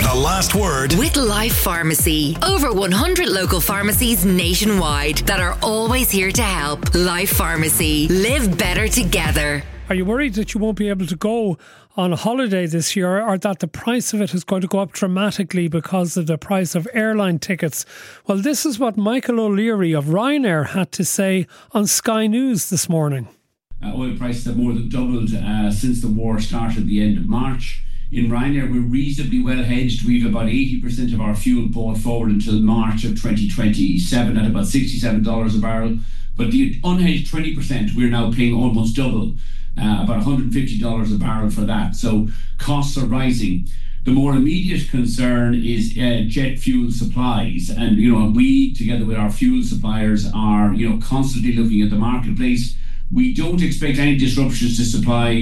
The Last Word with Life Pharmacy. Over 100 local pharmacies nationwide that are always here to help. Life Pharmacy. Live better together. Are you worried that you won't be able to go on a holiday this year, or that the price of it is going to go up dramatically because of the price of airline tickets? Well, this is what Michael O'Leary of Ryanair had to say on Sky News this morning. Oil prices have more than doubled since the war started at the end of March. In Ryanair, we're reasonably well hedged. We've about 80% of our fuel bought forward until March of 2027 at about $67 a barrel. But the unhedged 20%, we're now paying almost double, about $150 a barrel for that. So costs are rising. The more immediate concern is jet fuel supplies. And, we, together with our fuel suppliers, are, constantly looking at the marketplace. We don't expect any disruptions to supply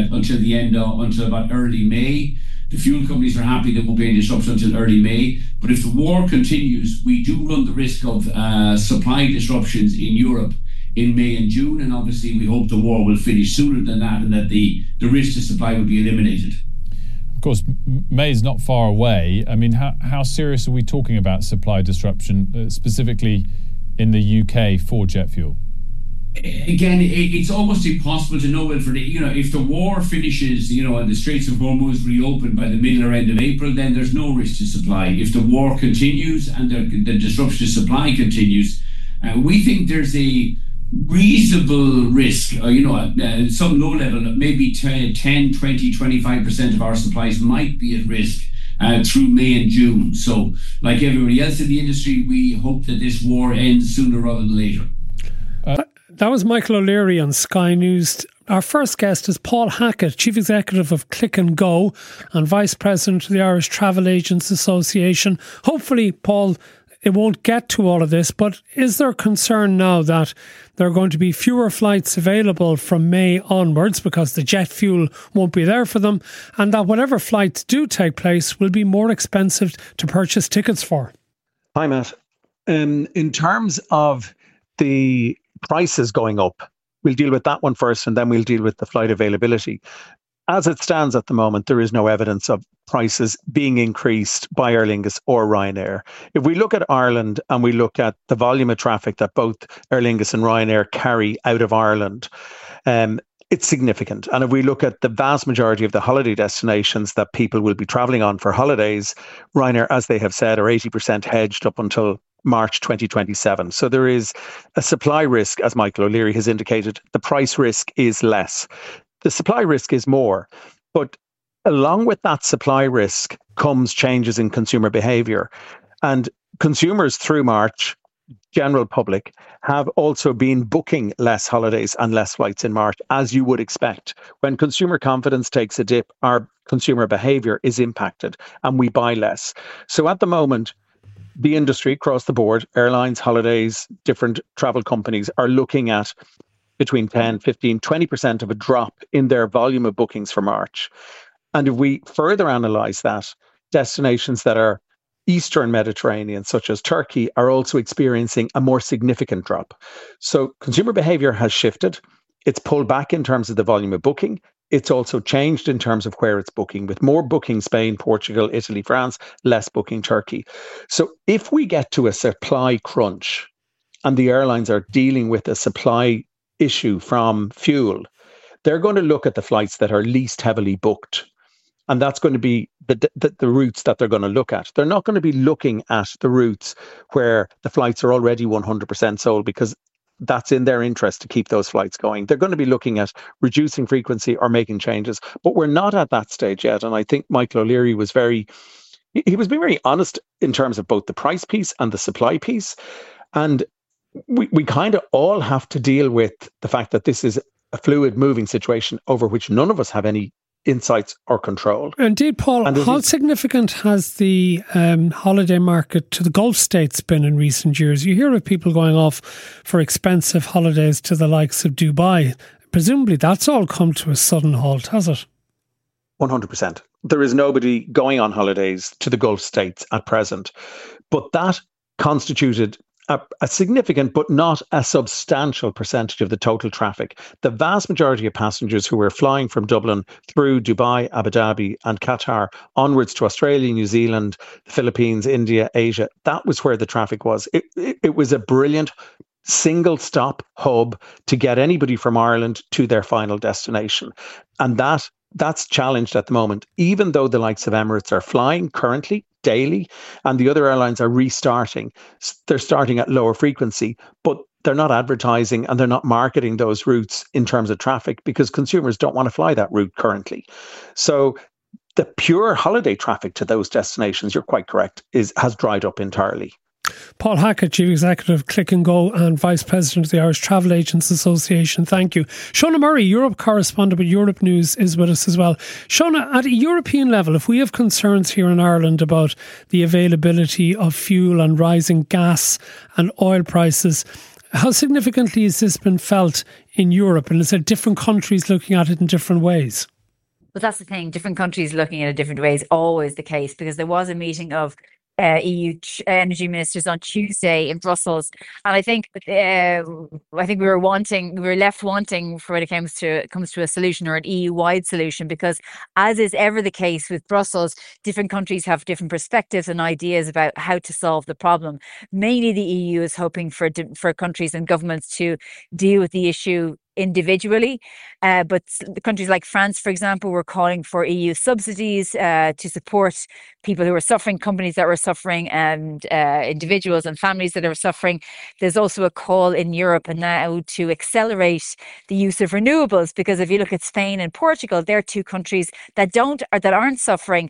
until about early May. The fuel companies are happy there won't be any disruption until early May. But if the war continues, we do run the risk of supply disruptions in Europe in May and June. And obviously, we hope the war will finish sooner than that and that the risk to supply will be eliminated. Of course, May is not far away. I mean, how serious are we talking about supply disruption, specifically in the UK for jet fuel? Again, it's almost impossible to know, Wilfred. If the war finishes, and the Straits of Hormuz reopen by the middle or end of April, then there's no risk to supply. If the war continues and the disruption to supply continues, we think there's a reasonable risk, at some low level, maybe 10, 20, 25% of our supplies might be at risk through May and June. So, like everybody else in the industry, we hope that this war ends sooner rather than later. That was Michael O'Leary on Sky News. Our first guest is Paul Hackett, Chief Executive of Click and Go and Vice President of the Irish Travel Agents Association. Hopefully, Paul, it won't get to all of this, but is there concern now that there are going to be fewer flights available from May onwards because the jet fuel won't be there for them, and that whatever flights do take place will be more expensive to purchase tickets for? Hi, Matt. In terms of the prices going up, we'll deal with that one first and then we'll deal with the flight availability. As it stands at the moment, there is no evidence of prices being increased by Aer Lingus or Ryanair. If we look at Ireland and we look at the volume of traffic that both Aer Lingus and Ryanair carry out of Ireland, it's significant. And if we look at the vast majority of the holiday destinations that people will be travelling on for holidays, Ryanair, as they have said, are 80% hedged up until March 2027. So there is a supply risk, as Michael O'Leary has indicated. The price risk is less. The supply risk is more. But along with that supply risk comes changes in consumer behaviour. And consumers through March, general public, have also been booking less holidays and less flights in March, as you would expect. When consumer confidence takes a dip, our consumer behaviour is impacted and we buy less. So at the moment, the industry across the board, airlines, holidays, different travel companies are looking at between 10, 15, 20% of a drop in their volume of bookings for March. And if we further analyse that, destinations that are Eastern Mediterranean, such as Turkey, are also experiencing a more significant drop. So consumer behaviour has shifted. It's pulled back in terms of the volume of booking. It's also changed in terms of where it's booking, with more booking Spain, Portugal, Italy, France, less booking Turkey. So if we get to a supply crunch and the airlines are dealing with a supply issue from fuel, they're going to look at the flights that are least heavily booked. And that's going to be the routes that they're going to look at. They're not going to be looking at the routes where the flights are already 100% sold, because that's in their interest to keep those flights going. They're going to be looking at reducing frequency or making changes, but we're not at that stage yet. And I think Michael O'Leary was being very honest in terms of both the price piece and the supply piece. And we kind of all have to deal with the fact that this is a fluid moving situation over which none of us have any insights or control. Indeed, Paul, how significant has the holiday market to the Gulf states been in recent years? You hear of people going off for expensive holidays to the likes of Dubai. Presumably that's all come to a sudden halt, has it? 100%. There is nobody going on holidays to the Gulf states at present. But that constituted a significant but not a substantial percentage of the total traffic. The vast majority of passengers who were flying from Dublin through Dubai, Abu Dhabi and Qatar onwards to Australia, New Zealand, the Philippines, India, Asia, that was where the traffic was. It was a brilliant single stop hub to get anybody from Ireland to their final destination. And that's challenged at the moment, even though the likes of Emirates are flying currently daily and the other airlines are restarting. They're starting at lower frequency, but they're not advertising and they're not marketing those routes in terms of traffic because consumers don't want to fly that route currently. So the pure holiday traffic to those destinations, you're quite correct, has dried up entirely. Paul Hackett, Chief Executive of Click and Go and Vice President of the Irish Travel Agents Association. Thank you. Shona Murray, Europe correspondent with Europe News, is with us as well. Shona, at a European level, if we have concerns here in Ireland about the availability of fuel and rising gas and oil prices, how significantly has this been felt in Europe? And is there different countries looking at it in different ways? But that's the thing, different countries looking at it different ways, always the case, because there was a meeting of EU energy ministers on Tuesday in Brussels, and I think we were left wanting for when it comes to a solution or an EU-wide solution, because as is ever the case with Brussels, different countries have different perspectives and ideas about how to solve the problem. Mainly, the EU is hoping for countries and governments to deal with the issue individually, but the countries like France, for example, were calling for EU subsidies to support people who are suffering, companies that were suffering, and individuals and families that are suffering. There's also a call in Europe now to accelerate the use of renewables, because if you look at Spain and Portugal, they're two countries that aren't suffering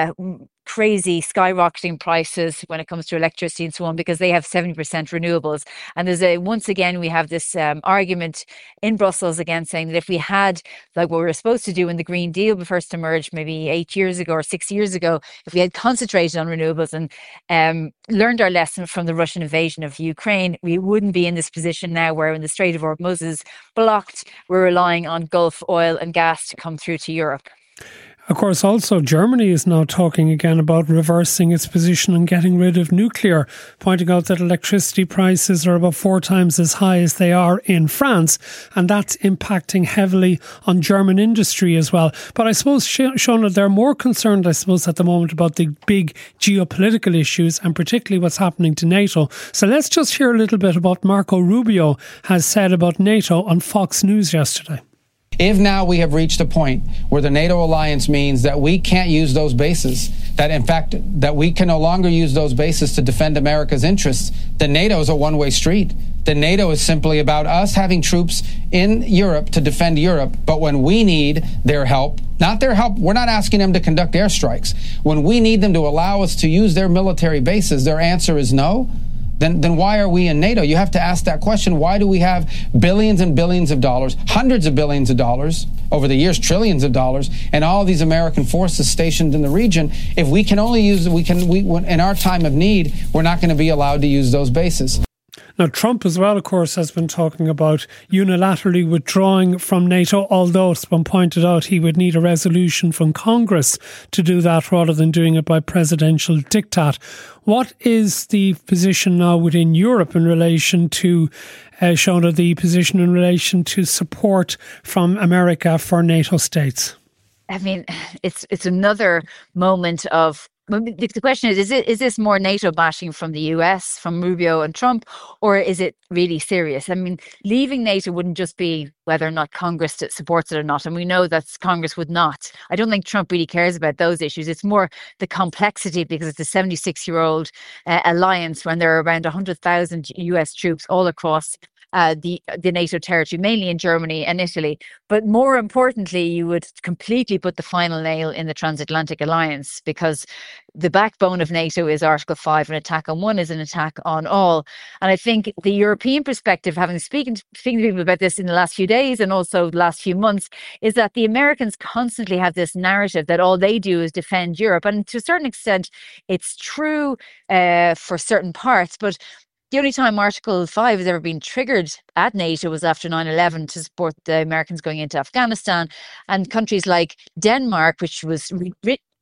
crazy skyrocketing prices when it comes to electricity and so on, because they have 70% renewables. And once again we have this argument in Brussels again, saying that if we had, like what we were supposed to do when the Green Deal first emerged maybe 8 years ago or 6 years ago, if we had concentrated on renewables and learned our lesson from the Russian invasion of Ukraine, we wouldn't be in this position now where when the Strait of Hormuz is blocked, we're relying on Gulf oil and gas to come through to Europe. Of course, also Germany is now talking again about reversing its position and getting rid of nuclear, pointing out that electricity prices are about 4 times as high as they are in France, and that's impacting heavily on German industry as well. But I suppose, Shona, they're more concerned, at the moment about the big geopolitical issues and particularly what's happening to NATO. So let's just hear a little bit about what Marco Rubio has said about NATO on Fox News yesterday. If now we have reached a point where the NATO alliance means that we can't use those bases, that in fact, that we can no longer use those bases to defend America's interests, then NATO is a one-way street. Then NATO is simply about us having troops in Europe to defend Europe. But when we need their help, we're not asking them to conduct airstrikes. When we need them to allow us to use their military bases, their answer is no. Then why are we in NATO? You have to ask that question. Why do we have billions and billions of dollars, hundreds of billions of dollars, over the years, trillions of dollars, and all these American forces stationed in the region? If we can only use, in our time of need, we're not going to be allowed to use those bases. Now, Trump as well, of course, has been talking about unilaterally withdrawing from NATO, although it's been pointed out he would need a resolution from Congress to do that rather than doing it by presidential diktat. What is the position now within Europe in relation to, Shona, the position in relation to support from America for NATO states? I mean, it's another moment of... The question is this more NATO bashing from the US, from Rubio and Trump, or is it really serious? I mean, leaving NATO wouldn't just be whether or not Congress supports it or not. And we know that Congress would not. I don't think Trump really cares about those issues. It's more the complexity, because it's a 76-year-old alliance when there are around 100,000 US troops all across the NATO territory, mainly in Germany and Italy. But more importantly, you would completely put the final nail in the transatlantic alliance, because the backbone of NATO is Article 5. An attack on one is an attack on all. And I think the European perspective, having speaking to people about this in the last few days and also the last few months, is that the Americans constantly have this narrative that all they do is defend Europe. And to a certain extent, it's true for certain parts, but the only time Article 5 has ever been triggered at NATO was after 9/11 to support the Americans going into Afghanistan. And countries like Denmark, which was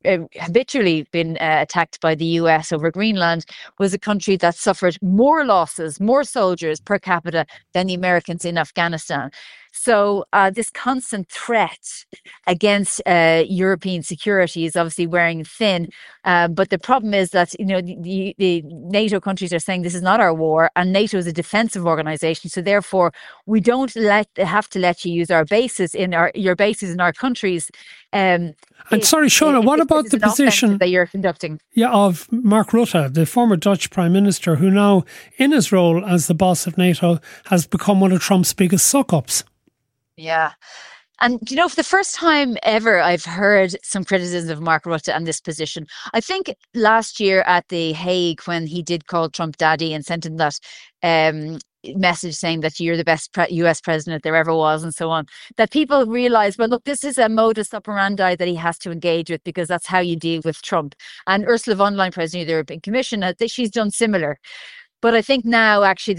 habitually been attacked by the US over Greenland, was a country that suffered more losses, more soldiers per capita than the Americans in Afghanistan. So this constant threat against European security is obviously wearing thin. But the problem is that, you know, the NATO countries are saying this is not our war, and NATO is a defensive organization. So therefore, we don't have to let you use our bases in your bases in our countries. And sorry, Shona, what about the position that you're conducting? Yeah, of Mark Rutte, the former Dutch Prime Minister, who now, in his role as the boss of NATO, has become one of Trump's biggest suck-ups. Yeah. And, you know, for the first time ever, I've heard some criticism of Mark Rutte and this position. I think last year at The Hague, when he did call Trump daddy and sent him that message saying that you're the best US president there ever was and so on, that people realized, well, look, this is a modus operandi that he has to engage with, because that's how you deal with Trump. And Ursula von der Leyen, president of the European Commission, she's done similar. But I think now actually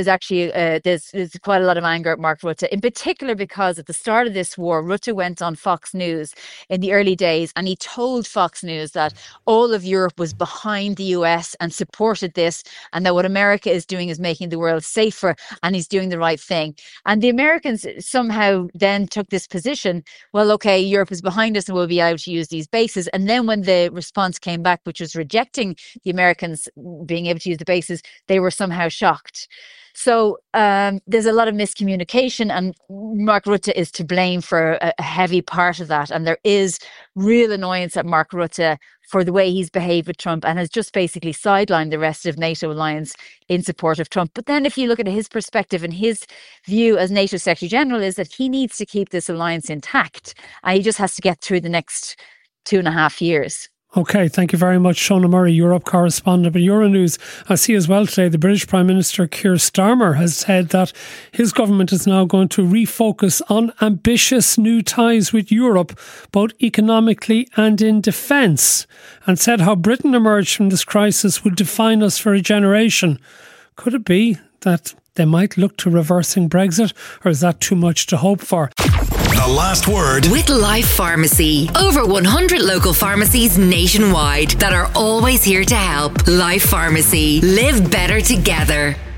there's quite a lot of anger at Mark Rutte, in particular because at the start of this war, Rutte went on Fox News in the early days and he told Fox News that all of Europe was behind the US and supported this, and that what America is doing is making the world safer and he's doing the right thing. And the Americans somehow then took this position, well, okay, Europe is behind us and we'll be able to use these bases. And then when the response came back, which was rejecting the Americans being able to use the bases, they were somehow shocked. So there's a lot of miscommunication, and Mark Rutte is to blame for a heavy part of that. And there is real annoyance at Mark Rutte for the way he's behaved with Trump and has just basically sidelined the rest of NATO alliance in support of Trump. But then if you look at his perspective and his view as NATO Secretary General, is that he needs to keep this alliance intact, and he just has to get through the next 2.5 years. Okay, thank you very much, Shona Murray, Europe correspondent. But Euronews, I see as well today, the British Prime Minister Keir Starmer has said that his government is now going to refocus on ambitious new ties with Europe, both economically and in defence, and said how Britain emerged from this crisis would define us for a generation. Could it be that they might look to reversing Brexit, or is that too much to hope for? The last word with Life Pharmacy. Over 100 local pharmacies nationwide that are always here to help. Life Pharmacy. Live better together.